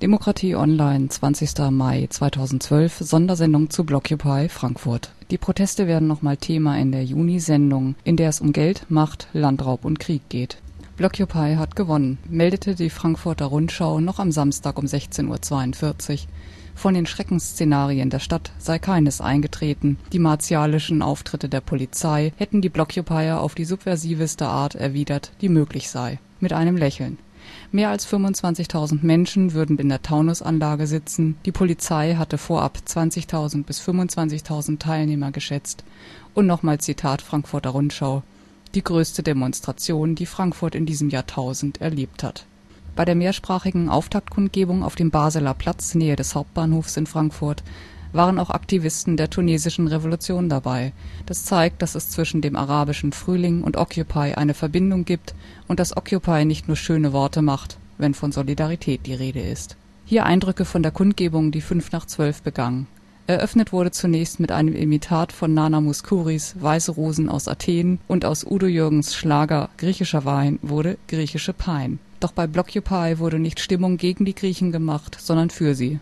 Demokratie Online, 20. Mai 2012, Sondersendung zu Blockupy Frankfurt. Die Proteste werden nochmal Thema in der Juni-Sendung, in der es um Geld, Macht, Landraub und Krieg geht. Blockupy hat gewonnen, meldete die Frankfurter Rundschau noch am Samstag um 16:42 Uhr. Von den Schreckensszenarien der Stadt sei keines eingetreten. Die martialischen Auftritte der Polizei hätten die Blockupier auf die subversiveste Art erwidert, die möglich sei. Mit einem Lächeln. Mehr als 25.000 Menschen würden in der Taunusanlage sitzen. Die Polizei hatte vorab 20.000 bis 25.000 Teilnehmer geschätzt. Und nochmal Zitat Frankfurter Rundschau: Die größte Demonstration, die Frankfurt in diesem Jahrtausend erlebt hat. Bei der mehrsprachigen Auftaktkundgebung auf dem Baseler Platz, Nähe des Hauptbahnhofs in Frankfurt, waren auch Aktivisten der tunesischen Revolution dabei. Das zeigt, dass es zwischen dem arabischen Frühling und Occupy eine Verbindung gibt und dass Occupy nicht nur schöne Worte macht, wenn von Solidarität die Rede ist. Hier Eindrücke von der Kundgebung, die 11:55 begann. Eröffnet wurde zunächst mit einem Imitat von Nana Mouskouris Weiße Rosen aus Athen und aus Udo Jürgens Schlager Griechischer Wein wurde Griechische Pein. Doch bei Blockupy wurde nicht Stimmung gegen die Griechen gemacht, sondern für sie.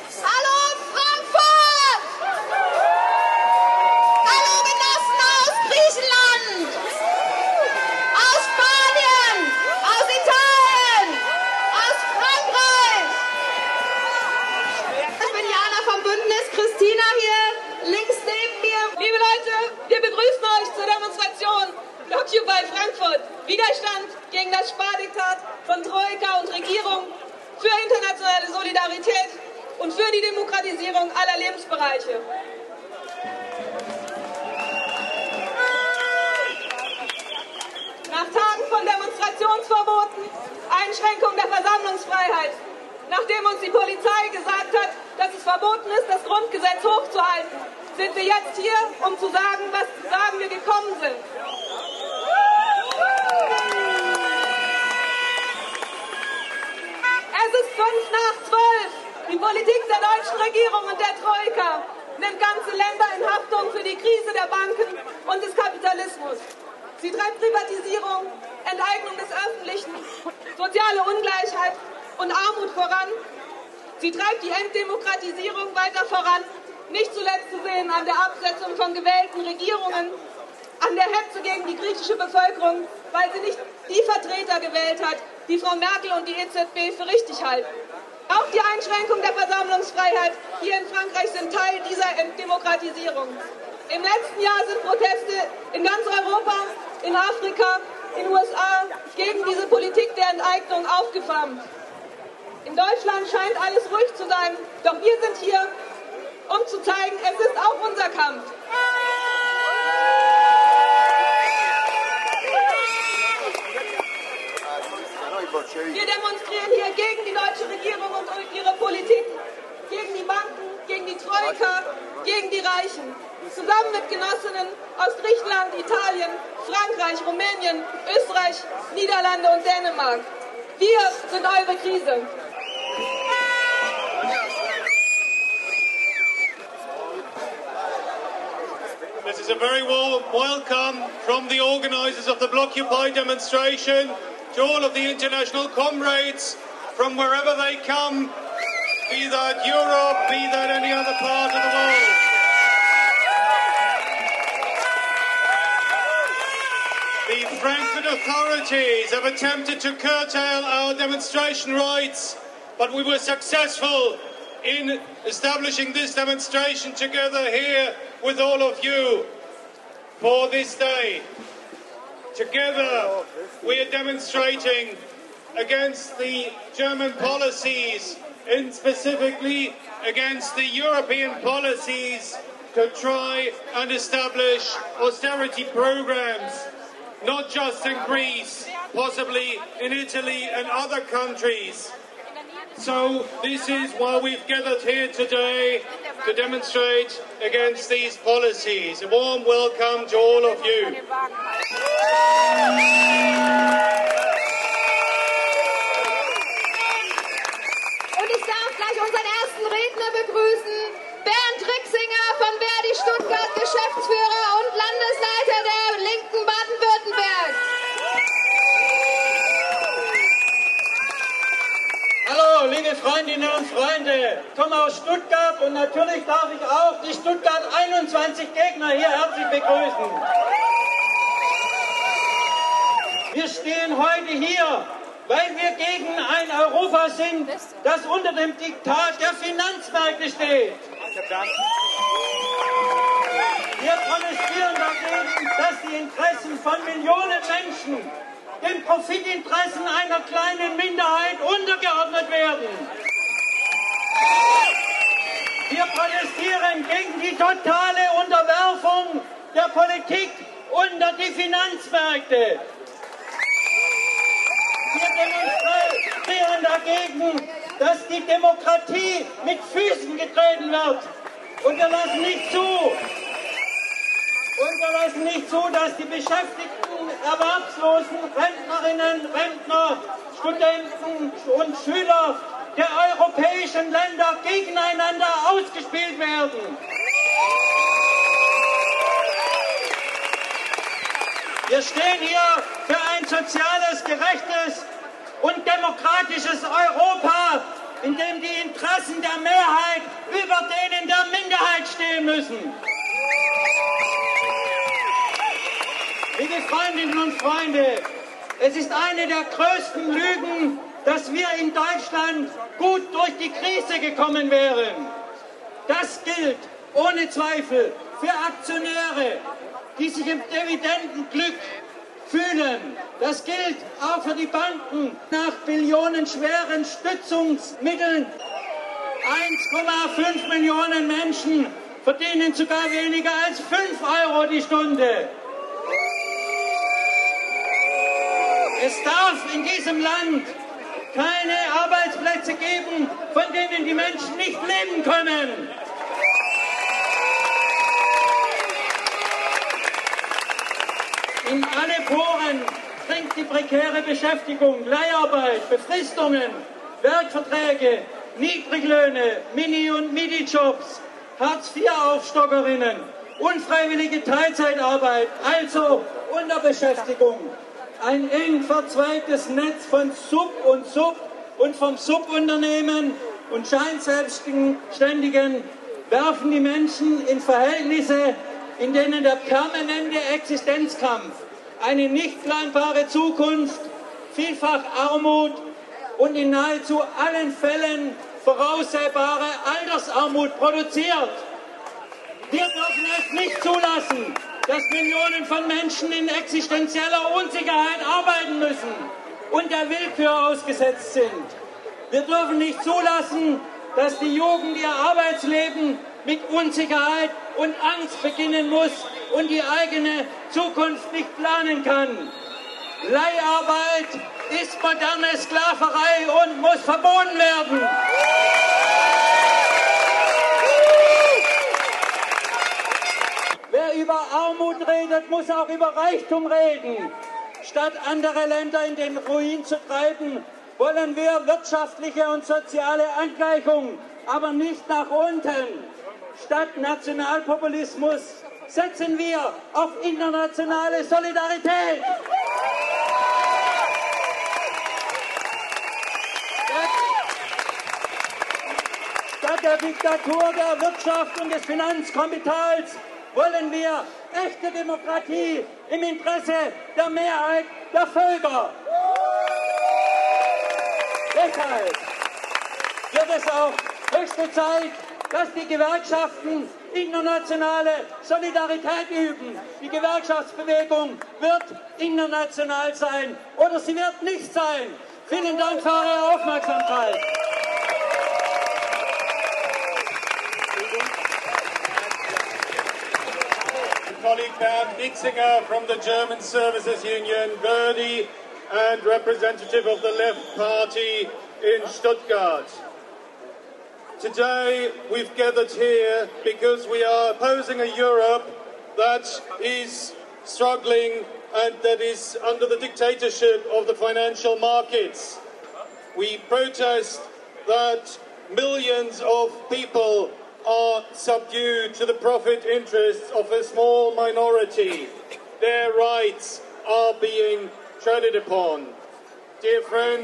Blockupy Frankfurt. Widerstand gegen das Spardiktat von Troika und Regierung, für internationale Solidarität und für die Demokratisierung aller Lebensbereiche. Nach Tagen von Demonstrationsverboten, Einschränkung der Versammlungsfreiheit, nachdem uns die Polizei gesagt hat, dass es verboten ist, das Grundgesetz hochzuhalten, sind wir jetzt hier, um zu sagen, was wir gekommen sind. Es ist 11:55. Die Politik der deutschen Regierung und der Troika nimmt ganze Länder in Haftung für die Krise der Banken und des Kapitalismus. Sie treibt Privatisierung, Enteignung des Öffentlichen, soziale Ungleichheit und Armut voran. Sie treibt die Entdemokratisierung weiter voran, nicht zuletzt zu sehen an der Absetzung von gewählten Regierungen, an der Hetze gegen die griechische Bevölkerung, weil sie nicht die Vertreter gewählt hat, die Frau Merkel und die EZB für richtig halten. Auch die Einschränkung der Versammlungsfreiheit hier in Frankreich sind Teil dieser Entdemokratisierung. Im letzten Jahr sind Proteste in ganz Europa, in Afrika, in den USA gegen diese Politik der Enteignung aufgeflammt. In Deutschland scheint alles ruhig zu sein, doch wir sind hier, um zu zeigen, es ist auch unser Kampf. Wir demonstrieren hier gegen die deutsche Regierung und ihre Politik, gegen die Banken, gegen die Troika, gegen die Reichen. Zusammen mit Genossinnen aus Griechenland, Italien, Frankreich, Rumänien, Österreich, Niederlande und Dänemark. Wir sind eure Krise. This is a very warm welcome from the organisers of the Blockupy demonstration to all of the international comrades from wherever they come, be that Europe, be that any other part of the world. The Frankfurt authorities have attempted to curtail our demonstration rights, but we were successful in establishing this demonstration together here with all of you for this day. Together we are demonstrating against the German policies and specifically against the European policies to try and establish austerity programs, not just in Greece, possibly in Italy and other countries. So this is why we've gathered here today, to demonstrate against these policies. A warm welcome to all of you. Und ich darf gleich unseren ersten Redner begrüßen, Bernd Rixinger von Verdi Stuttgart, Geschäftsführer und Landesleiter der Linken Baden-Württemberg. Hallo, liebe Freunde. Freundinnen und Freunde, ich komme aus Stuttgart und natürlich darf ich auch die Stuttgart 21 Gegner hier herzlich begrüßen. Wir stehen heute hier, weil wir gegen ein Europa sind, das unter dem Diktat der Finanzmärkte steht. Wir protestieren dagegen, dass die Interessen von Millionen Menschen den Profitinteressen einer kleinen Minderheit untergeordnet werden. Wir protestieren gegen die totale Unterwerfung der Politik unter die Finanzmärkte. Wir demonstrieren dagegen, dass die Demokratie mit Füßen getreten wird. Und wir lassen nicht zu, dass die Beschäftigten, Erwerbslosen, Rentnerinnen, Rentner, Studenten und Schüler der europäischen Länder gegeneinander ausgespielt werden. Wir stehen hier für ein soziales, gerechtes und demokratisches Europa, in dem die Interessen der Mehrheit über denen der Minderheit stehen müssen. Liebe Freundinnen und Freunde, es ist eine der größten Lügen, dass wir in Deutschland gut durch die Krise gekommen wären. Das gilt ohne Zweifel für Aktionäre, die sich im Dividendenglück fühlen. Das gilt auch für die Banken. Nach billionenschweren Stützungsmitteln 1,5 Millionen Menschen verdienen sogar weniger als 5 Euro die Stunde. Es darf in diesem Land keine Arbeitsplätze geben, von denen die Menschen nicht leben können. In alle Poren dringt die prekäre Beschäftigung, Leiharbeit, Befristungen, Werkverträge, Niedriglöhne, Mini- und Midi-Jobs, Hartz-IV-Aufstockerinnen, unfreiwillige Teilzeitarbeit, also Unterbeschäftigung. Ein eng verzweigtes Netz von Sub- und vom Subunternehmen und Scheinselbstständigen werfen die Menschen in Verhältnisse, in denen der permanente Existenzkampf, eine nicht planbare Zukunft, vielfach Armut und in nahezu allen Fällen voraussehbare Altersarmut produziert. Wir dürfen es nicht zulassen, dass Millionen von Menschen in existenzieller Unsicherheit arbeiten müssen und der Willkür ausgesetzt sind. Wir dürfen nicht zulassen, dass die Jugend ihr Arbeitsleben mit Unsicherheit und Angst beginnen muss und die eigene Zukunft nicht planen kann. Leiharbeit ist moderne Sklaverei und muss verboten werden. Wer über Armut redet, muss auch über Reichtum reden. Statt andere Länder in den Ruin zu treiben, wollen wir wirtschaftliche und soziale Angleichung, aber nicht nach unten. Statt Nationalpopulismus setzen wir auf internationale Solidarität. Statt der Diktatur der Wirtschaft und des Finanzkapitals wollen wir echte Demokratie im Interesse der Mehrheit der Völker. Deshalb wird es auch höchste Zeit, dass die Gewerkschaften internationale Solidarität üben. Die Gewerkschaftsbewegung wird international sein oder sie wird nicht sein. Vielen Dank für eure Aufmerksamkeit. Colleague Bernd Nitzinger from the German Services Union, Verdi, and representative of the Left Party in Stuttgart. Today we've gathered here because we are opposing a Europe that is struggling and that is under the dictatorship of the financial markets. We protest that millions of people are subdued to the profit interests of a small minority. Their rights are being treaded upon. Dear friends,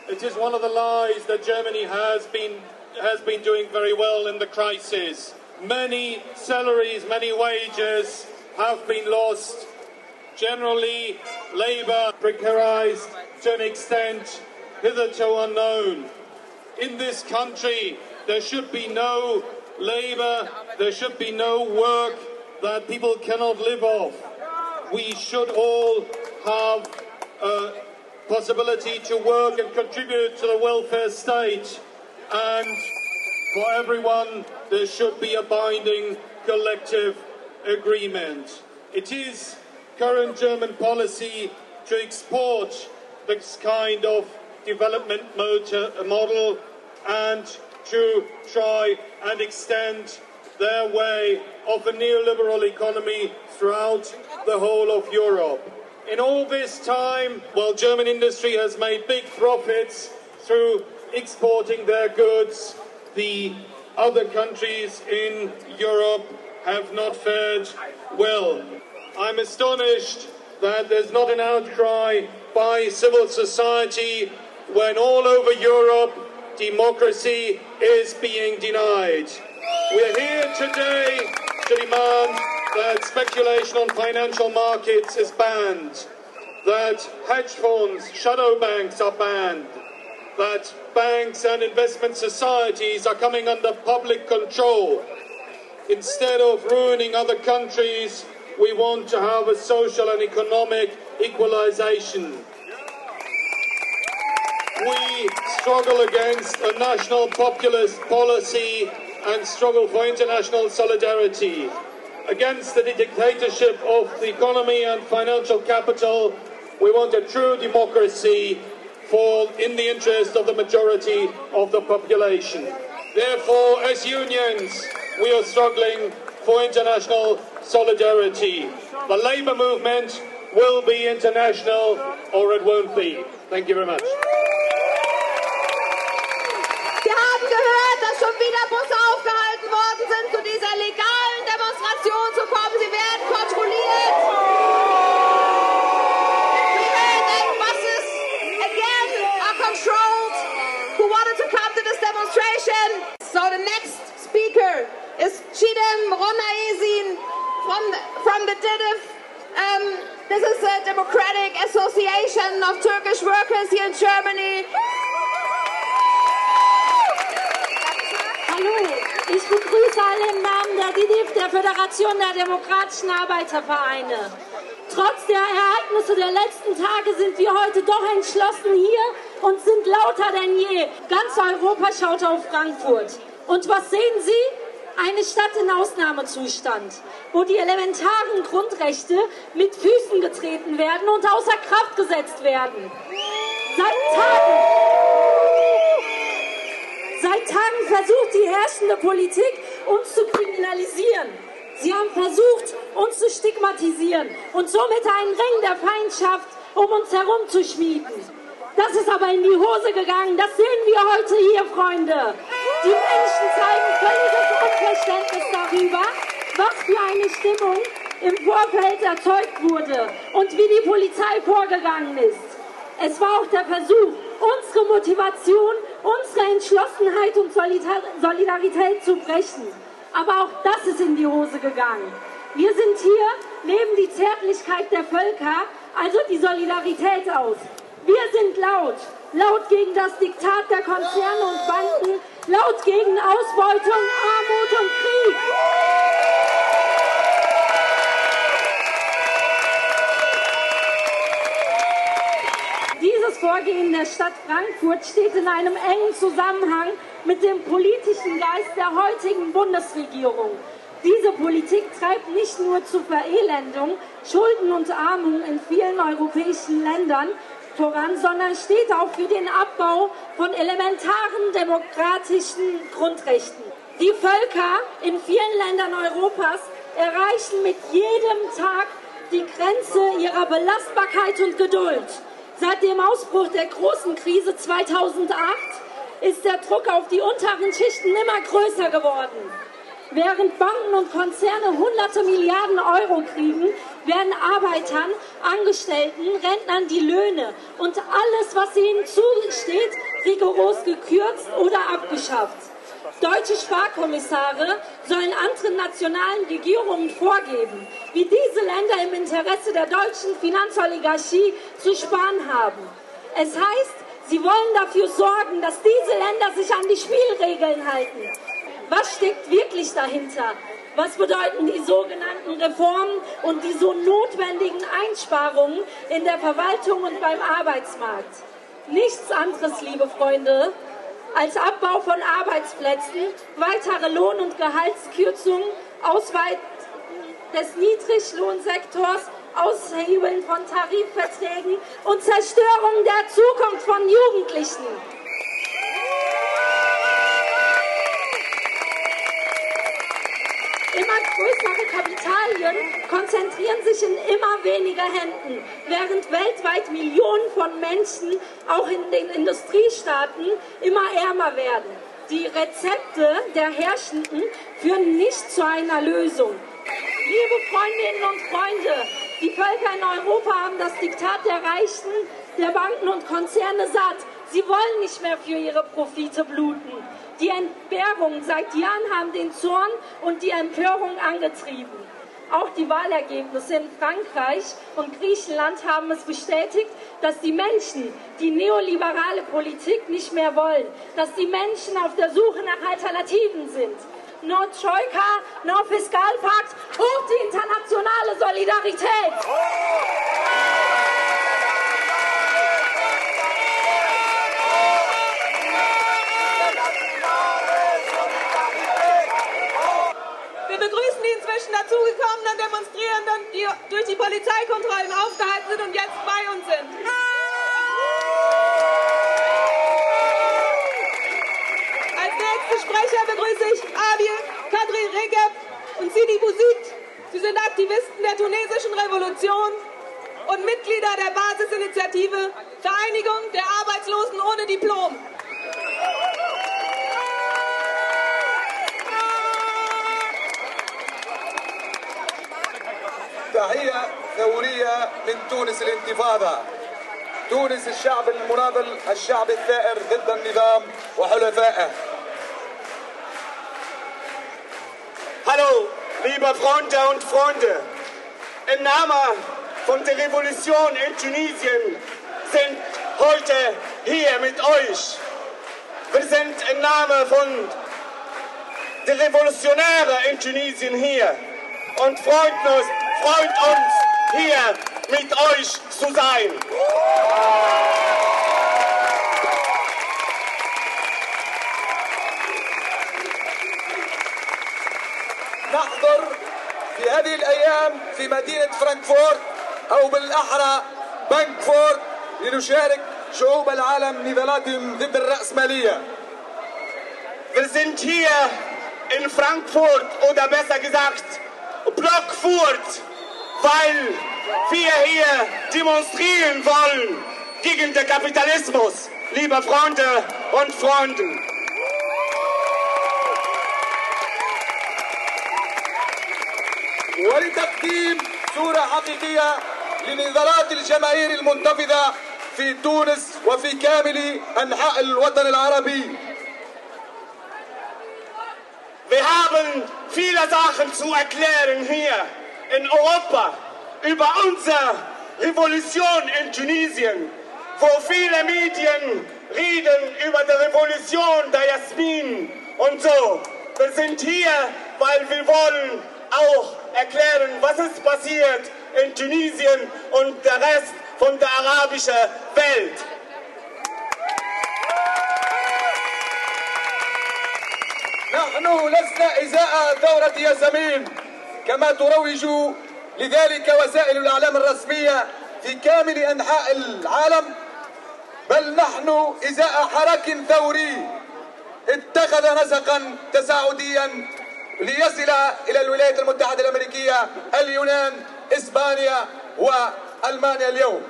It is one of the lies that Germany has been doing very well in the crisis. Many salaries, many wages have been lost. Generally, labour precarised to an extent hitherto unknown. In this country, there should be no labour, there should be no work that people cannot live off. We should all have a possibility to work and contribute to the welfare state, and for everyone there should be a binding collective agreement. It is current German policy to export this kind of development model and to try and extend their way of a neoliberal economy throughout the whole of Europe. In all this time, while German industry has made big profits through exporting their goods, the other countries in Europe have not fared well. I'm astonished that there's not an outcry by civil society when all over Europe democracy is being denied. We're here today to demand that speculation on financial markets is banned, that hedge funds, shadow banks are banned, that banks and investment societies are coming under public control. Instead of ruining other countries, we want to have a social and economic equalization. We struggle against a national populist policy and struggle for international solidarity. Against the dictatorship of the economy and financial capital, we want a true democracy in the interest of the majority of the population. Therefore, as unions, we are struggling for international solidarity. The labour movement will be international or it won't be. Thank you very much. Wir haben gehört, dass schon wieder Busse aufgehalten worden sind, zu dieser legalen Demonstration zu kommen. Sie werden kontrolliert. Women and buses again are controlled who wanted to come to this demonstration. So the next speaker is Çiğdem Ronaezin from the DİDİF. This is the Democratic Association of Turkish Workers here in Germany. Hallo, ich begrüße alle im Namen der DİDİF, der Föderation der Demokratischen Arbeitervereine. Trotz der Ereignisse der letzten Tage sind wir heute doch entschlossen hier und sind lauter denn je. Ganz Europa schaut auf Frankfurt. Und was sehen Sie? Eine Stadt in Ausnahmezustand, wo die elementaren Grundrechte mit Füßen getreten werden und außer Kraft gesetzt werden. Seit Tagen versucht die herrschende Politik, uns zu kriminalisieren. Sie haben versucht, uns zu stigmatisieren und somit einen Ring der Feindschaft um uns herum zu schmieden. Das ist aber in die Hose gegangen, das sehen wir heute hier, Freunde. Die Menschen zeigen völliges Unverständnis darüber, was für eine Stimmung im Vorfeld erzeugt wurde und wie die Polizei vorgegangen ist. Es war auch der Versuch, unsere Motivation, unsere Entschlossenheit und Solidarität zu brechen. Aber auch das ist in die Hose gegangen. Wir sind hier, leben die Zärtlichkeit der Völker, also die Solidarität aus. Wir sind laut, laut gegen das Diktat der Konzerne und Banken, laut gegen Ausbeutung, Armut und Krieg. Dieses Vorgehen der Stadt Frankfurt steht in einem engen Zusammenhang mit dem politischen Geist der heutigen Bundesregierung. Diese Politik treibt nicht nur zur Verelendung, Schulden und Armut in vielen europäischen Ländern voran, sondern steht auch für den Abbau von elementaren demokratischen Grundrechten. Die Völker in vielen Ländern Europas erreichen mit jedem Tag die Grenze ihrer Belastbarkeit und Geduld. Seit dem Ausbruch der großen Krise 2008 ist der Druck auf die unteren Schichten immer größer geworden. Während Banken und Konzerne hunderte Milliarden Euro kriegen, werden Arbeitern, Angestellten, Rentnern die Löhne und alles, was ihnen zusteht, rigoros gekürzt oder abgeschafft. Deutsche Sparkommissare sollen anderen nationalen Regierungen vorgeben, wie diese Länder im Interesse der deutschen Finanzoligarchie zu sparen haben. Es heißt, sie wollen dafür sorgen, dass diese Länder sich an die Spielregeln halten. Was steckt wirklich dahinter? Was bedeuten die sogenannten Reformen und die so notwendigen Einsparungen in der Verwaltung und beim Arbeitsmarkt? Nichts anderes, liebe Freunde, als Abbau von Arbeitsplätzen, weitere Lohn- und Gehaltskürzungen, Ausweiten des Niedriglohnsektors, Aushebeln von Tarifverträgen und Zerstörung der Zukunft von Jugendlichen. Immer größere Kapitalien konzentrieren sich in immer weniger Händen, während weltweit Millionen von Menschen, auch in den Industriestaaten, immer ärmer werden. Die Rezepte der Herrschenden führen nicht zu einer Lösung. Liebe Freundinnen und Freunde, die Völker in Europa haben das Diktat der Reichen, der Banken und Konzerne satt. Sie wollen nicht mehr für ihre Profite bluten. Die Entbehrungen seit Jahren haben den Zorn und die Empörung angetrieben. Auch die Wahlergebnisse in Frankreich und Griechenland haben es bestätigt, dass die Menschen die neoliberale Politik nicht mehr wollen, dass die Menschen auf der Suche nach Alternativen sind. No Troika, no Fiskalpakt, hoch die internationale Solidarität! Wir begrüßen die inzwischen dazugekommenen Demonstrierenden, die durch die Polizeikontrollen aufgehalten sind und jetzt bei uns sind. Als nächsten Sprecher begrüße ich Abil Kadri Recep und Sidi Bouzid. Sie sind Aktivisten der tunesischen Revolution und Mitglieder der Basisinitiative Vereinigung der Arbeitslosen ohne Diplom. تحية ثورية من تونس الانتفاضة. تونس الشعب المناضل، الشعب الثائر ضد النظام وحلفائه. Hallo, liebe Freunde und Freunde. Im Namen von der Revolution in Tunesien sind heute hier mit euch. Wir sind im Namen von den Revolutionären in Tunesien hier und freut uns, hier mit euch zu sein. نحضر في هذه الأيام في مدينة فرانكفورت أو بالأحرى بانكفورت لنشارك شعوب العالم نضالاتهم ضد الرأسمالية. Wir sind hier in Frankfurt oder besser gesagt Blockfurt, weil wir hier demonstrieren wollen gegen den Kapitalismus, liebe Freunde und Freunde. ولتقديم صورة حقيقية لنضالات الجماهير المنتفضة في تونس وفي كامل أنحاء الوطن العربي. Wir haben viele Sachen zu erklären hier in Europa über unsere Revolution in Tunesien, wo viele Medien reden über die Revolution der Jasmin und so. Wir sind hier, weil wir wollen auch erklären, was ist passiert in Tunesien und der Rest von der arabischen Welt. نحن لسنا إزاء ثورة ياسمين كما تروج لذلك وسائل الإعلام الرسمية في كامل أنحاء العالم، بل نحن إزاء حراك ثوري اتخذ نسقا تساعديا ليصل إلى الولايات المتحدة الأمريكية، اليونان، إسبانيا وألمانيا اليوم.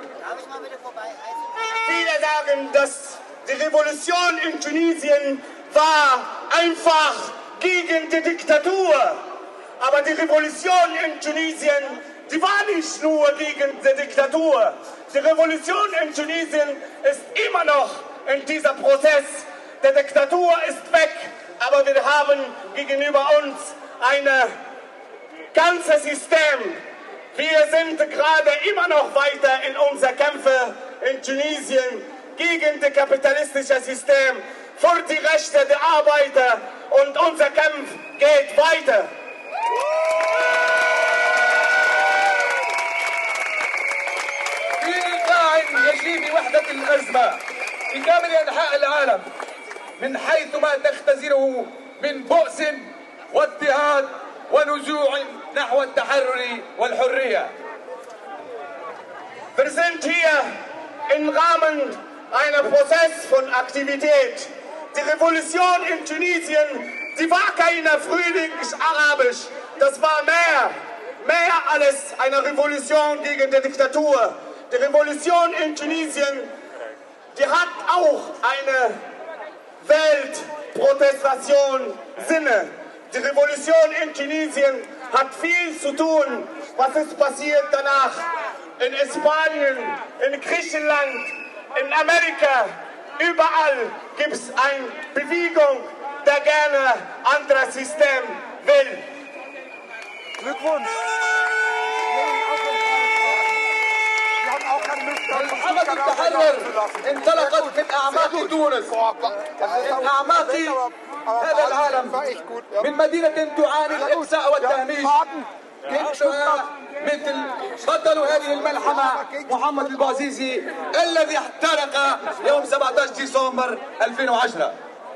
Viele sagen, dass die Revolution in Tunesien war einfach gegen die Diktatur. Aber die Revolution in Tunesien, die war nicht nur gegen die Diktatur. Die Revolution in Tunesien ist immer noch in dieser Prozess. Die Diktatur ist weg, aber wir haben gegenüber uns ein ganzes System. Wir sind gerade immer noch weiter in unseren Kämpfen in Tunesien gegen das kapitalistische System, für die Rechte der Arbeiter, und unser Kampf geht weiter. في إيقاع يجري بوحدة الأزمة في كامل أنحاء العالم من حيث ما تختزله من بؤس واضطهاد ونزوع نحو التحرر والحرية. Wir sind hier im Rahmen einer Prozess von Aktivität. Die Revolution in Tunesien, die war keine frühlings-arabisch, das war mehr als eine Revolution gegen die Diktatur. Die Revolution in Tunesien, die hat auch eine Weltprotestation Sinne. Die Revolution in Tunesien hat viel zu tun, was ist passiert danach in Spanien, in Griechenland, in Amerika. Überall gibt es eine Bewegung, der gerne ein anderes System will. Glückwunsch! حملة التحرر انطلقت من أعماق تونس، من أعماق هذا العالم، من مدينة تعاني الإقصاء والتهميش. مثل بطل هذه الملحمة محمد البعزيزي الذي احترق يوم 17 ديسمبر 2010.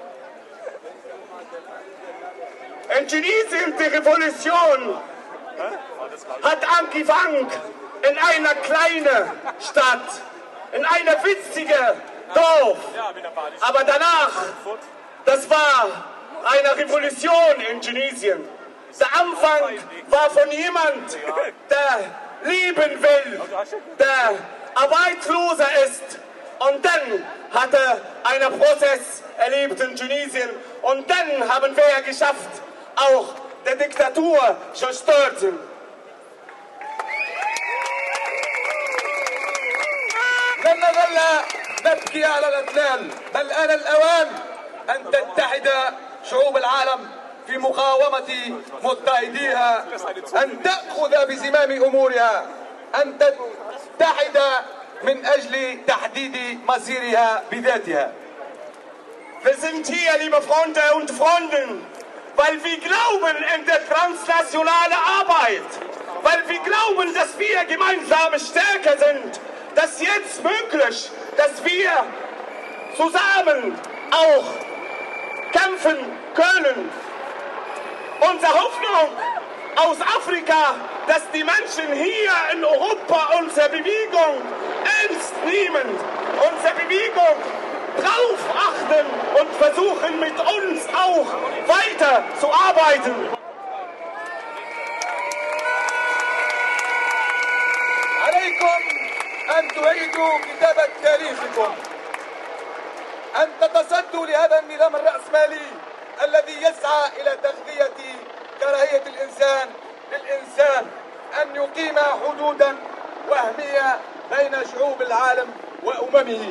In Tunesien, die Revolution hat angefangen in einer kleinen Stadt, in einer winzigen Dorf. Aber danach, das war eine Revolution in Tunesien. Der Anfang war von jemand, der leben will, der arbeitsloser ist. Und dann hat er einen Prozess erlebt in Tunesien. Und dann haben wir geschafft, auch die Diktatur zu stürzen. لن نظل نبكي على الإطلال، بل آن الأوان أن تتحد شعوب العالم في مقاومة مضطهديها، أن تأخذ بزمام أمورها، أن تتحد من أجل تحديد مصيرها بذاتها. Wir sind hier, liebe Freunde und Freundinnen, weil wir glauben in die transnationale Arbeit, weil wir glauben, dass wir gemeinsam stärker sind. Das ist jetzt möglich, dass wir zusammen auch kämpfen können. Unsere Hoffnung aus Afrika, dass die Menschen hier in Europa unsere Bewegung ernst nehmen, unsere Bewegung drauf achten und versuchen mit uns auch weiter zu arbeiten. عليكم أن تعيدوا كتابة تاريخكم، أن تتصدوا لهذا النظام الرأسمالي الذي يسعى إلى تغذية كراهية الإنسان للإنسان، أن يقيم حدودا وهمية بين شعوب العالم وأممه.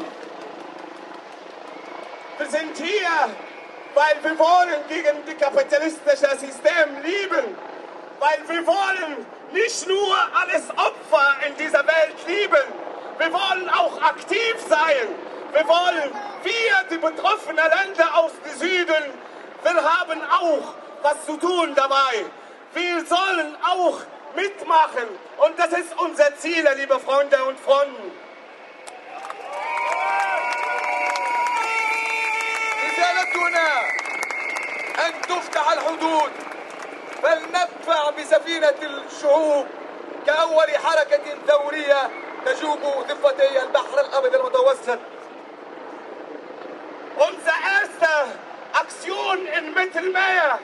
Wir sind hier, weil wir wollen gegen das kapitalistische System lieben, weil wir wollen nicht nur als Opfer in dieser Welt lieben, wir wollen auch aktiv sein. Wir wollen, wir, die betroffenen Länder aus dem Süden, wir haben auch was zu tun dabei. Wir sollen auch mitmachen und das ist unser Ziel, liebe Freunde und Freunde. رسالتنا أن تفتح الحدود، فلندفع بسفينة الشعوب كأول حركة ثورية تجوب ضفتي البحر الأبيض المتوسط. Unsere erste Aktion im Mittelmeer,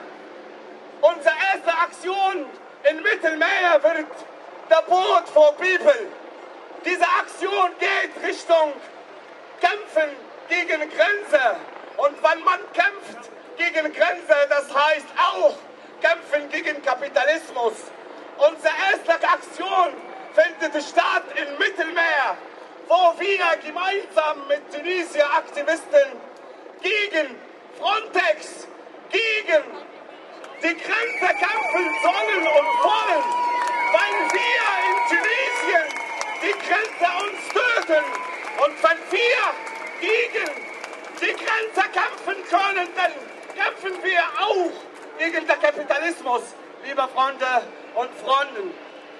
wird der Boat for People. Diese Aktion geht Richtung Kämpfen gegen Grenze. Und wenn man kämpft gegen Grenze, das heißt auch kämpfen gegen Kapitalismus. Unsere erste Aktion findet statt im Mittelmeer, wo wir gemeinsam mit Tunesier Aktivisten gegen Frontex, gegen die Grenze kämpfen sollen und wollen, weil wir in Tunesien die Grenze uns töten. Und wenn wir gegen die Grenze kämpfen können, dann kämpfen wir auch gegen den Kapitalismus, liebe Freunde und Freundinnen.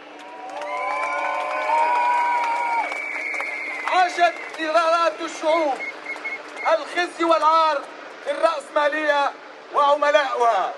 عاشت إرادات الشعوب الخزي والعار الرأسمالية وعملائها.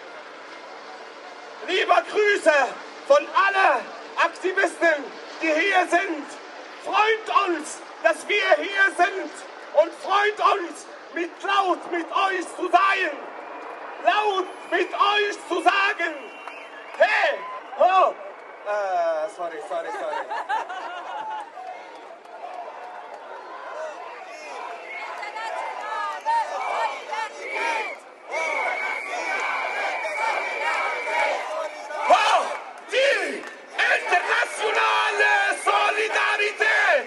Liebe Grüße von allen Aktivisten, die hier sind. Freut uns, dass wir hier sind und freut uns, laut mit euch zu sein. Laut mit euch zu sagen, hey, ho, sorry. Die internationale Solidarität!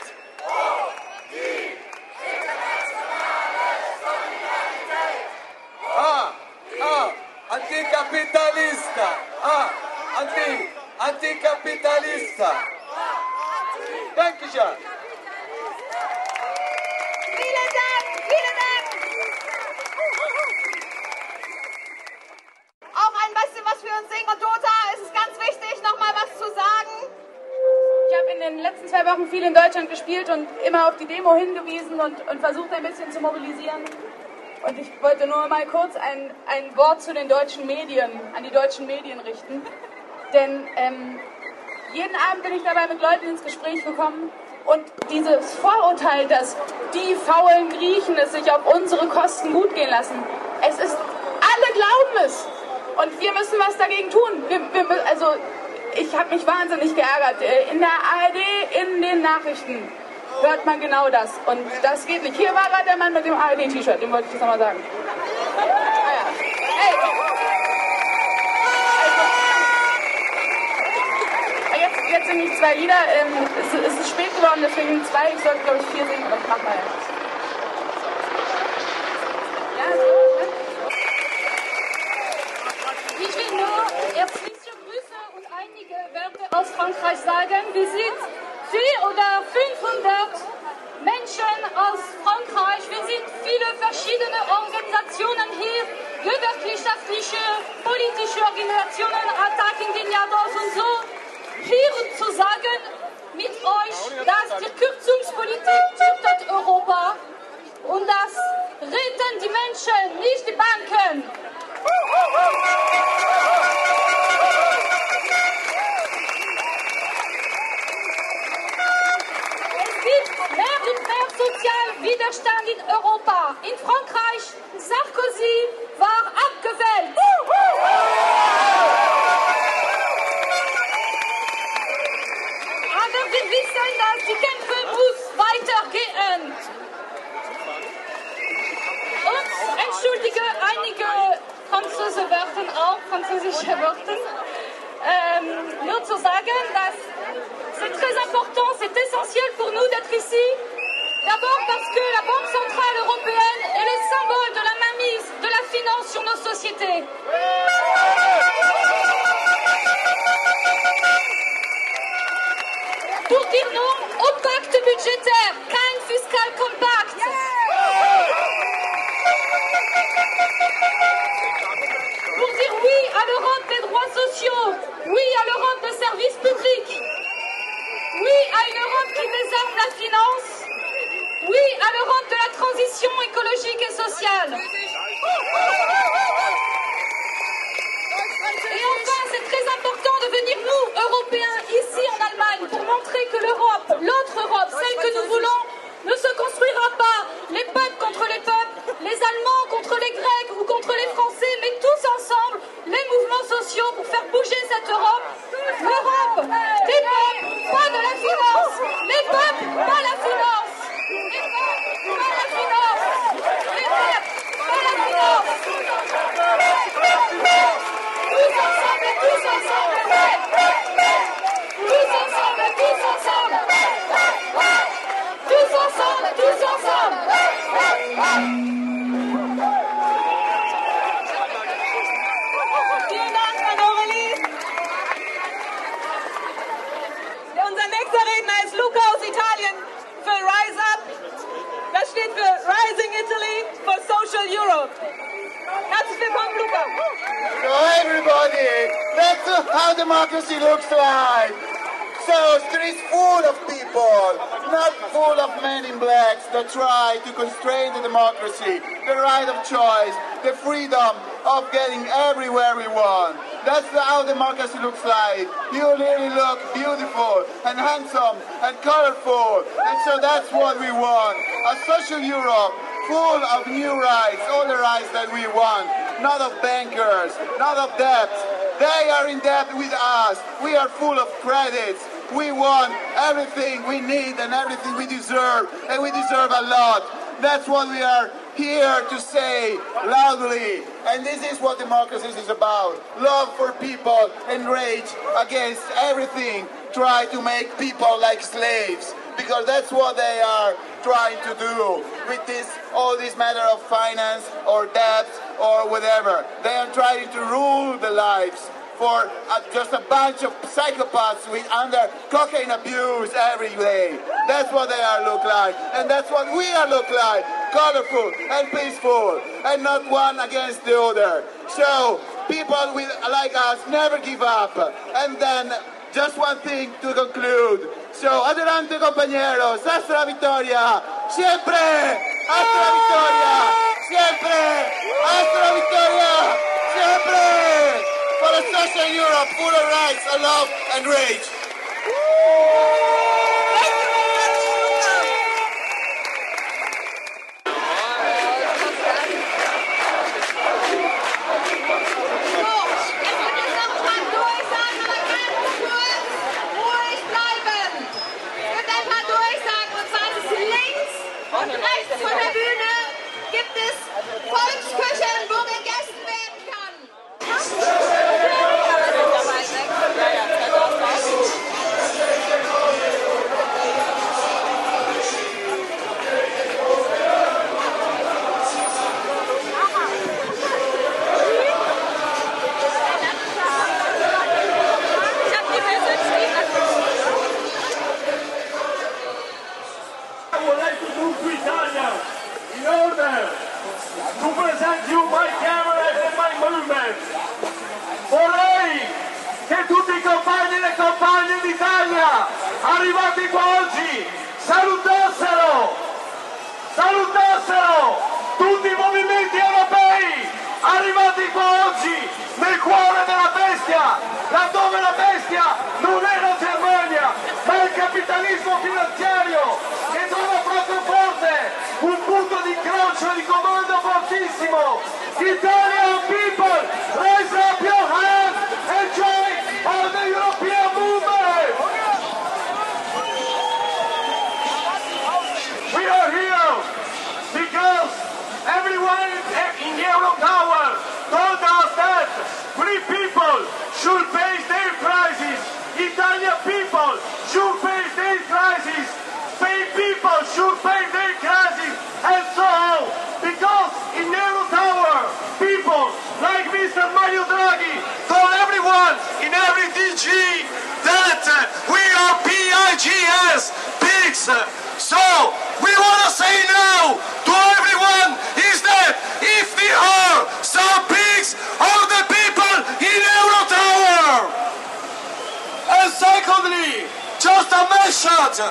Antikapitalista! Antikapitalista! Dankeschön! Vielen Dank, vielen Dank! Auch ein bisschen was für uns singen. Und Dota, es ist ganz wichtig, nochmal was zu sagen. Ich habe in den letzten 2 Wochen viel in Deutschland gespielt und immer auf die Demo hingewiesen und versucht ein bisschen zu mobilisieren. Und ich wollte nur mal kurz ein Wort zu den deutschen Medien, an die deutschen Medien richten. Denn jeden Abend bin ich dabei mit Leuten ins Gespräch gekommen und dieses Vorurteil, dass die faulen Griechen es sich auf unsere Kosten gut gehen lassen, es ist, alle glauben es. Und wir müssen was dagegen tun. Also ich habe mich wahnsinnig geärgert. In der ARD, in den Nachrichten hört man genau das. Und das geht nicht. Hier war gerade der Mann mit dem ARD-T-Shirt, dem wollte ich das nochmal sagen. Hey. Jetzt sind nicht 2 Lieder. Es ist spät geworden, deswegen 2. Ich sollte, glaube ich, 4 singen. Das machen wir jetzt. Ich will nur herzliche Grüße und einige Wörter aus Frankreich sagen. Wir sind 400 oder 500 Menschen aus Frankreich. Wir sind viele verschiedene Organisationen hier, gewerkschaftliche, politische Organisationen, Attac Indignados und so. Hier um zu sagen mit euch, dass die Kürzungspolitik tötet Europa und das retten die Menschen, nicht die Banken. Es gibt mehr und mehr sozialen Widerstand in Europa. In Frankreich, Sarkozy war abgewählt. Aber wir wissen, dass die Kämpfe muss weitergehen. Und entschuldige einige französische Wörter. Nur zu sagen, dass c'est très important, c'est essentiel pour nous d'être ici. D'abord parce que la Banque Centrale Européenne est le symbole de la mainmise de la finance sur nos sociétés. Pour dire non au pacte budgétaire, kein Fiscal Compact. Pour dire oui à l'Europe des droits sociaux, oui à l'Europe des services publics, oui à une Europe qui désarme la finance, oui à l'Europe de la transition écologique et sociale. Et enfin, c'est très important de venir, nous, Européens, ici en Allemagne, pour montrer que l'Europe, l'autre Europe, celle que nous voulons, ne se construira pas les peuples contre les peuples, les Allemands contre les Grecs ou contre les Français, mais tous ensemble, les mouvements sociaux pour faire bouger cette Europe. L'Europe des peuples, pas de la finance. Les peuples, pas la finance. Les peuples, pas la finance. Les peuples, pas la finance. Tous ensemble, ouais. everybody. That's how democracy looks like. So streets full of people, not full of men in blacks that try to constrain the democracy, the right of choice, the freedom of getting everywhere we want. That's how democracy looks like. You really look beautiful and handsome and colorful. And so that's what we want. A social Europe full of new rights, all the rights that we want. Not of bankers, not of debt. They are in debt with us. We are full of credits. We want everything we need and everything we deserve, and we deserve a lot. That's what we are here to say loudly. And this is what democracy is about. Love for people and rage against everything. Try to make people like slaves, because that's what they are trying to do with all this matter of finance or debt or whatever. They are trying to rule the lives for just a bunch of psychopaths under cocaine abuse every day. That's what they are look like, and that's what we are look like, colorful and peaceful, and not one against the other. So people like us never give up. And then just one thing to conclude. So adelante compañeros, hasta la victoria, siempre, hasta la victoria, siempre, hasta la victoria, siempre. For a social Europe full of rights and love and rage. Und rechts von der Bühne gibt es Volksküchen, wo gegessen werden kann. In order to present you my cameras and my movement, vorrei che tutti i compagni e le compagne d'Italia arrivati qua oggi salutassero tutti i movimenti europei arrivati qua oggi nel cuore della bestia, laddove la bestia non è la Germania ma il capitalismo finanziario che trova proprio forte un punto di incrocio e di comando fortissimo. Italian people, raise up your hands and join all the European movement. We are here because everyone in the Euro Tower told us that free people should face their crisis. Italian people should face their crisis. Spain people should face their crisis. And so, because in Euro Tower, people like Mr. Mario Draghi told everyone in every DG that we are PIGS, pigs. So, we want to say now to everyone is that if there are some pigs of the people in Euro Tower. And secondly, just a message,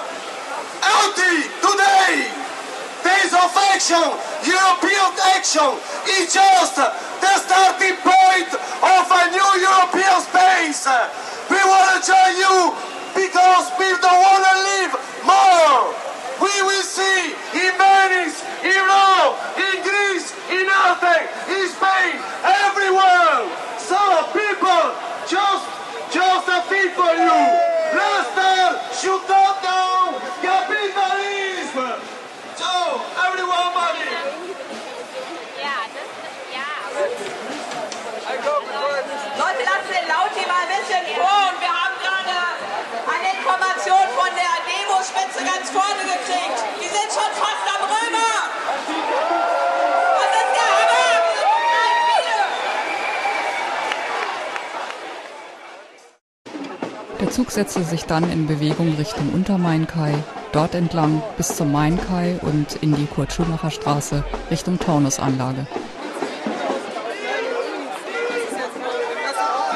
today, Days of Action, European Action is just the starting point of a new European space. We want to join you because we don't want to live more. We will see in Venice, in Rome, in Greece, in Athens, in Spain, everywhere. So people, just a thing for you. Leicester should not down capitalism. So, everyone, buddy. Leute, lassen den Lauti mal ein bisschen vor. Und wir haben gerade eine Information von der Demo-Spitze ganz vorne gekriegt. Die sind schon fast am Römer. Das ist der Hammer. Der Zug setzte sich dann in Bewegung Richtung Untermainkai, dort entlang bis zum Mainkai und in die Kurt-Schumacher-Straße Richtung Taunusanlage.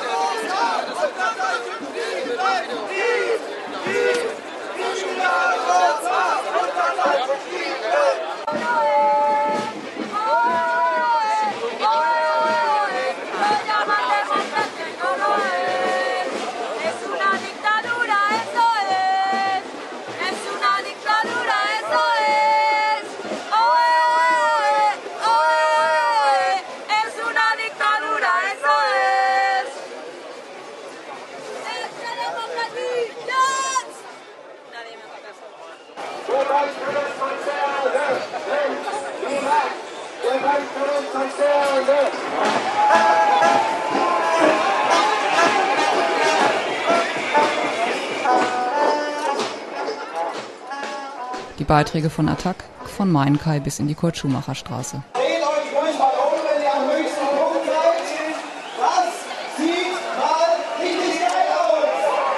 Beiträge von Attac, von Mainkai bis in die Kurt-Schumacher-Straße. Dreht euch ruhig mal um, wenn ihr am höchsten Punkt seid. Das sieht mal richtig geil aus.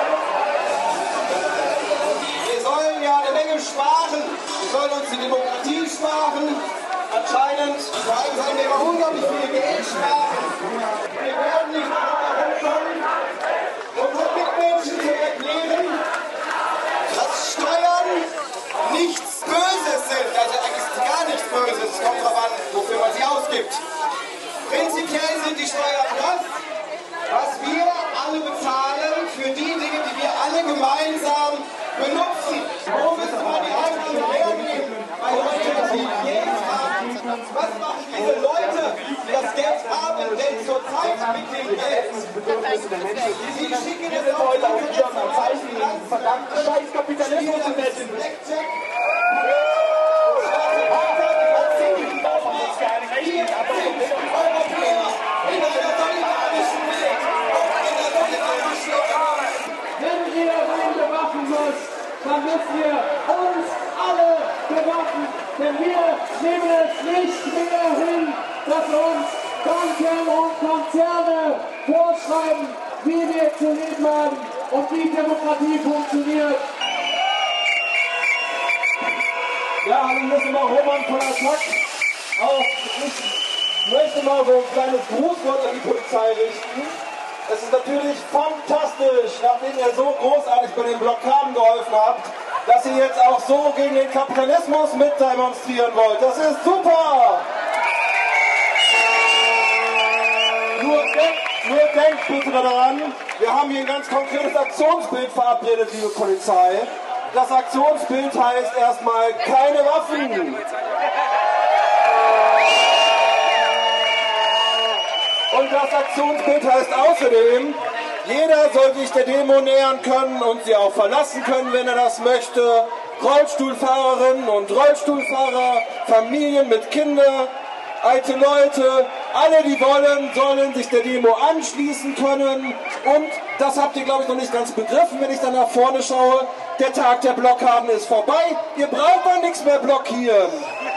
Wir sollen ja eine Menge sparen. Wir sollen uns die Demokratie sparen. Anscheinend vor allem sollen wir immer unglaublich viel Geld sparen. Wir werden nicht darauf herumkommen, unseren Mitmenschen zu erklären, dass Steuern nichts Böses sind. Also eigentlich gar nichts Böses. Es kommt darauf an, wofür man sie ausgibt. Prinzipiell sind die Steuern das, was wir alle bezahlen für die Dinge, die wir alle gemeinsam benutzen. Wo müsste man die Einnahmen hernehmen? Bei Leuten, die Geld haben. Was machen diese Leute, die das Geld haben, denn zurzeit mit dem Geld? Sie schicken es heute auf ihrem Zeichen, verdammten scheiß Kapitalismus zu messen. Wenn ihr rein bewaffnen müsst, dann müsst ihr uns alle bewaffnen. Denn wir nehmen es nicht mehr hin, dass uns Banken und Konzerne vorschreiben, wie wir zu leben haben und wie Demokratie funktioniert. Ja, hallo, hier ist immer Roman von Attac. Auch ich möchte mal so ein kleines Grußwort an die Polizei richten. Es ist natürlich fantastisch, nachdem ihr so großartig bei den Blockaden geholfen habt, dass ihr jetzt auch so gegen den Kapitalismus mit demonstrieren wollt. Das ist super! Nur denkt bitte daran, wir haben hier ein ganz konkretes Aktionsbild verabredet, liebe Polizei. Das Aktionsbild heißt erstmal keine Waffen. Und das Aktionsbild heißt außerdem, jeder soll sich der Demo nähern können und sie auch verlassen können, wenn er das möchte. Rollstuhlfahrerinnen und Rollstuhlfahrer, Familien mit Kindern, alte Leute, alle, die wollen, sollen sich der Demo anschließen können. Und das habt ihr, glaube ich, noch nicht ganz begriffen, wenn ich dann nach vorne schaue. Der Tag der Blockaden ist vorbei. Ihr braucht dann nichts mehr blockieren.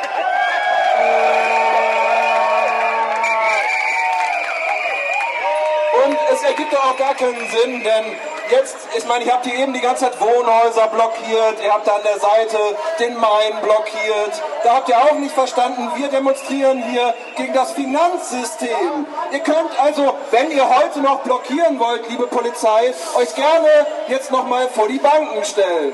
Und es ergibt doch auch gar keinen Sinn, denn jetzt, ich meine, ihr habt hier eben die ganze Zeit Wohnhäuser blockiert, ihr habt da an der Seite den Main blockiert. Da habt ihr auch nicht verstanden, wir demonstrieren hier gegen das Finanzsystem. Ihr könnt also, wenn ihr heute noch blockieren wollt, liebe Polizei, euch gerne jetzt nochmal vor die Banken stellen.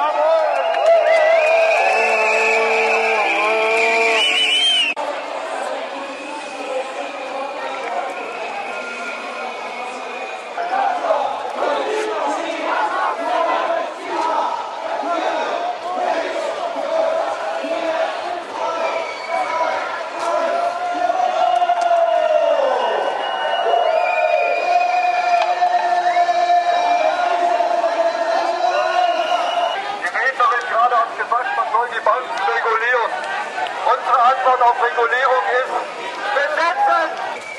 Auf Regulierung ist besetzen!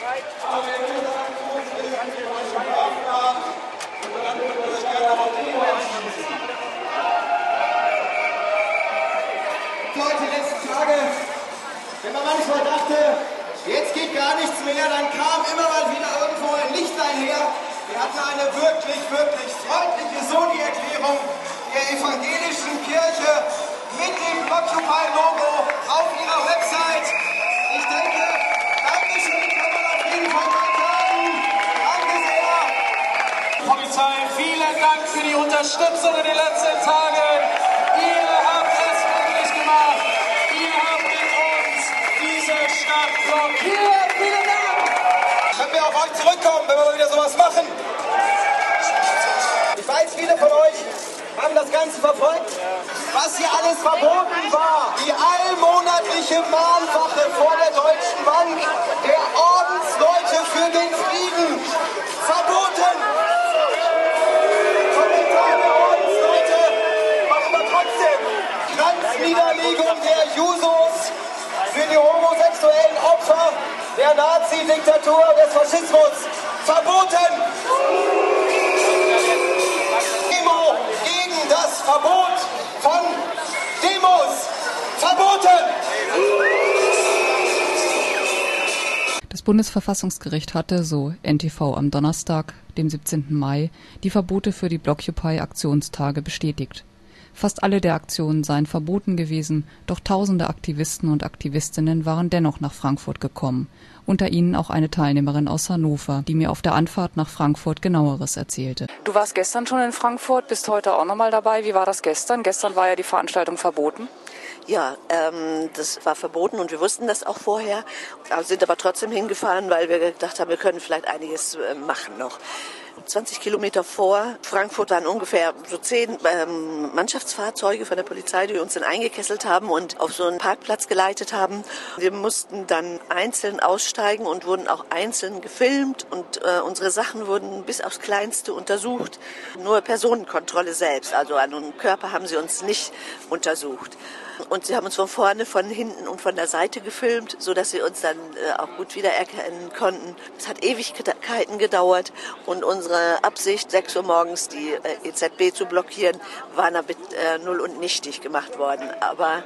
Leute, die letzten Tage, wenn man manchmal dachte, jetzt geht gar nichts mehr, dann kam immer mal wieder irgendwo ein Lichtlein her. Wir hatten eine wirklich, wirklich freundliche Soli-Erklärung der evangelischen Kirche mit dem Blockupy-Logo auf ihrer Website. Ich denke, Dankeschön kann man auf jeden Fall mal sagen. Danke sehr. Polizei, vielen Dank für die Unterstützung in den letzten Tagen. Ihr habt es möglich gemacht. Ihr habt mit uns diese Stadt blockiert. Vielen Dank. Können wir auf euch zurückkommen, wenn wir mal wieder sowas machen? Ich weiß, viele von euch haben das Ganze verfolgt, was hier alles verboten war. Die allmonatliche Mahnwache vor der Deutschen Bank, der Ordensleute für den Frieden, verboten. Kommentar der Ordensleute machen wir trotzdem. Kranzniederlegung der Jusos für die homosexuellen Opfer der Nazi-Diktatur des Faschismus, verboten. Demo gegen das Verbot von Demos. Bundesverfassungsgericht hatte, so NTV am Donnerstag, dem 17. Mai, die Verbote für die Blockupy-Aktionstage bestätigt. Fast alle der Aktionen seien verboten gewesen, doch tausende Aktivisten und Aktivistinnen waren dennoch nach Frankfurt gekommen. Unter ihnen auch eine Teilnehmerin aus Hannover, die mir auf der Anfahrt nach Frankfurt Genaueres erzählte. Du warst gestern schon in Frankfurt, bist heute auch nochmal dabei. Wie war das gestern? Gestern war ja die Veranstaltung verboten. Ja, das war verboten und wir wussten das auch vorher, sind aber trotzdem hingefahren, weil wir gedacht haben, wir können vielleicht einiges machen noch. 20 Kilometer vor Frankfurt waren ungefähr so 10 Mannschaftsfahrzeuge von der Polizei, die uns dann eingekesselt haben und auf so einen Parkplatz geleitet haben. Wir mussten dann einzeln aussteigen und wurden auch einzeln gefilmt und unsere Sachen wurden bis aufs Kleinste untersucht. Nur Personenkontrolle selbst, also an einem Körper haben sie uns nicht untersucht. Und sie haben uns von vorne, von hinten und von der Seite gefilmt, sodass sie uns dann auch gut wiedererkennen konnten. Es hat Ewigkeiten gedauert und unsere Absicht, 6 Uhr morgens die EZB zu blockieren, war damit null und nichtig gemacht worden. Aber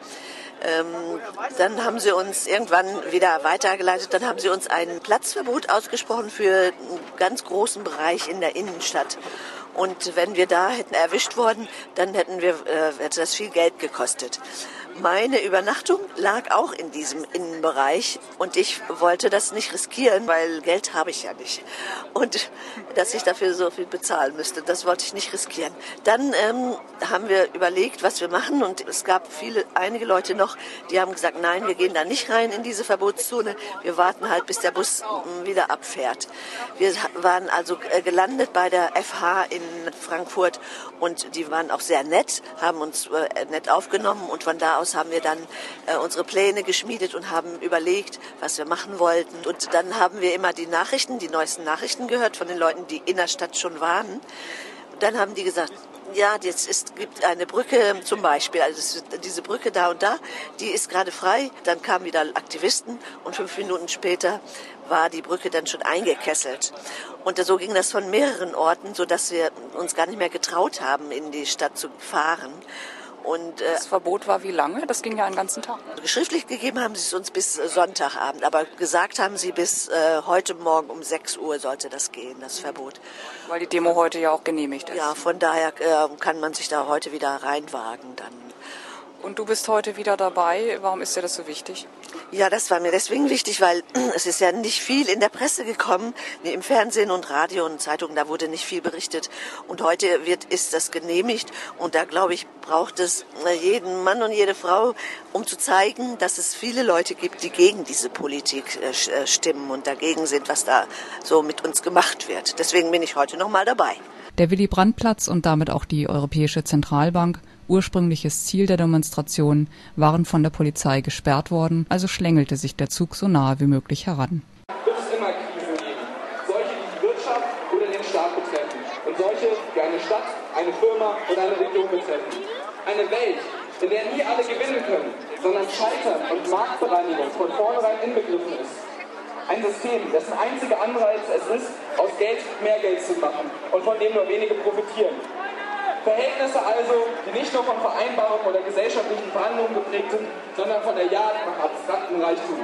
dann haben sie uns irgendwann wieder weitergeleitet. Dann haben sie uns ein Platzverbot ausgesprochen für einen ganz großen Bereich in der Innenstadt. Und wenn wir da hätten erwischt worden, dann hätte das viel Geld gekostet. Meine Übernachtung lag auch in diesem Innenbereich und ich wollte das nicht riskieren, weil Geld habe ich ja nicht. Und dass ich dafür so viel bezahlen müsste, das wollte ich nicht riskieren. Dann haben wir überlegt, was wir machen und es gab einige Leute noch, die haben gesagt, nein, wir gehen da nicht rein in diese Verbotszone. Wir warten halt, bis der Bus wieder abfährt. Wir waren also gelandet bei der FH in Frankfurt und die waren auch sehr nett, haben uns nett aufgenommen und von da aus haben wir dann unsere Pläne geschmiedet und haben überlegt, was wir machen wollten. Und dann haben wir immer die neuesten Nachrichten gehört von den Leuten, die in der Stadt schon waren. Und dann haben die gesagt, ja, gibt eine Brücke zum Beispiel, also diese Brücke da und da, die ist gerade frei. Dann kamen wieder Aktivisten und 5 Minuten später war die Brücke dann schon eingekesselt. Und so ging das von mehreren Orten, sodass wir uns gar nicht mehr getraut haben, in die Stadt zu fahren. Und das Verbot war wie lange? Das ging ja einen ganzen Tag. Schriftlich gegeben haben sie es uns bis Sonntagabend, aber gesagt haben sie bis heute Morgen um 6 Uhr sollte das gehen, das Verbot. Weil die Demo heute ja auch genehmigt ist. Ja, von daher kann man sich da heute wieder reinwagen dann. Und du bist heute wieder dabei. Warum ist dir das so wichtig? Ja, das war mir deswegen wichtig, weil es ist ja nicht viel in der Presse gekommen, im Fernsehen und Radio und Zeitungen, da wurde nicht viel berichtet. Und heute ist das genehmigt und da, glaube ich, braucht es jeden Mann und jede Frau, um zu zeigen, dass es viele Leute gibt, die gegen diese Politik stimmen und dagegen sind, was da so mit uns gemacht wird. Deswegen bin ich heute noch mal dabei. Der Willy-Brandt-Platz und damit auch die Europäische Zentralbank, ursprüngliches Ziel der Demonstration, waren von der Polizei gesperrt worden, also schlängelte sich der Zug so nahe wie möglich heran. Wird es immer Krisen geben. Solche, die die Wirtschaft oder den Staat betreffen. Und solche, die eine Stadt, eine Firma oder eine Region betreffen. Eine Welt, in der nie alle gewinnen können, sondern Scheitern und Marktbereinigung von vornherein inbegriffen ist. Ein System, dessen einziger Anreiz es ist, aus Geld mehr Geld zu machen und von dem nur wenige profitieren. Verhältnisse also, die nicht nur von Vereinbarungen oder gesellschaftlichen Verhandlungen geprägt sind, sondern von der Jagd nach abstraktem Reichtum.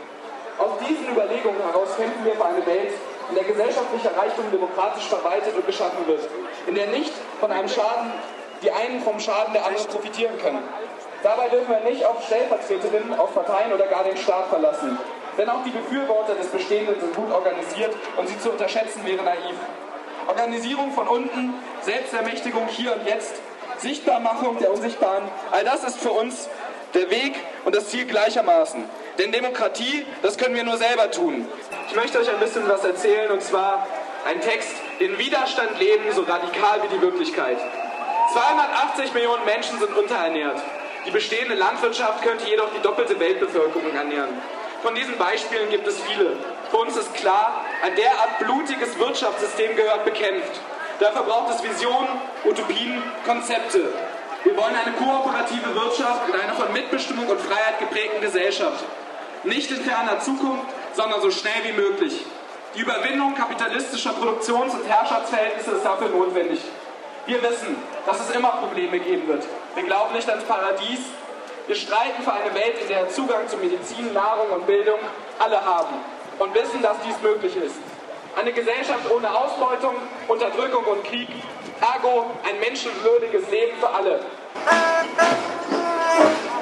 Aus diesen Überlegungen heraus kämpfen wir für eine Welt, in der gesellschaftlicher Reichtum demokratisch verwaltet und geschaffen wird, in der nicht von einem Schaden die einen vom Schaden der anderen profitieren können. Dabei dürfen wir nicht auf Stellvertreterinnen, auf Parteien oder gar den Staat verlassen. Denn auch die Befürworter des Bestehenden sind gut organisiert und sie zu unterschätzen wäre naiv. Organisierung von unten, Selbstermächtigung hier und jetzt, Sichtbarmachung der Unsichtbaren, all das ist für uns der Weg und das Ziel gleichermaßen. Denn Demokratie, das können wir nur selber tun. Ich möchte euch ein bisschen was erzählen, und zwar ein Text, den Widerstand leben, so radikal wie die Wirklichkeit. 280 Millionen Menschen sind unterernährt. Die bestehende Landwirtschaft könnte jedoch die doppelte Weltbevölkerung ernähren. Von diesen Beispielen gibt es viele. Für uns ist klar, ein derart blutiges Wirtschaftssystem gehört bekämpft. Dafür braucht es Visionen, Utopien, Konzepte. Wir wollen eine kooperative Wirtschaft in einer von Mitbestimmung und Freiheit geprägten Gesellschaft. Nicht in ferner Zukunft, sondern so schnell wie möglich. Die Überwindung kapitalistischer Produktions- und Herrschaftsverhältnisse ist dafür notwendig. Wir wissen, dass es immer Probleme geben wird. Wir glauben nicht ans Paradies. Wir streiten für eine Welt, in der Zugang zu Medizin, Nahrung und Bildung alle haben. und wissen, dass dies möglich ist. Eine Gesellschaft ohne Ausbeutung, Unterdrückung und Krieg, ergo ein menschenwürdiges Leben für alle.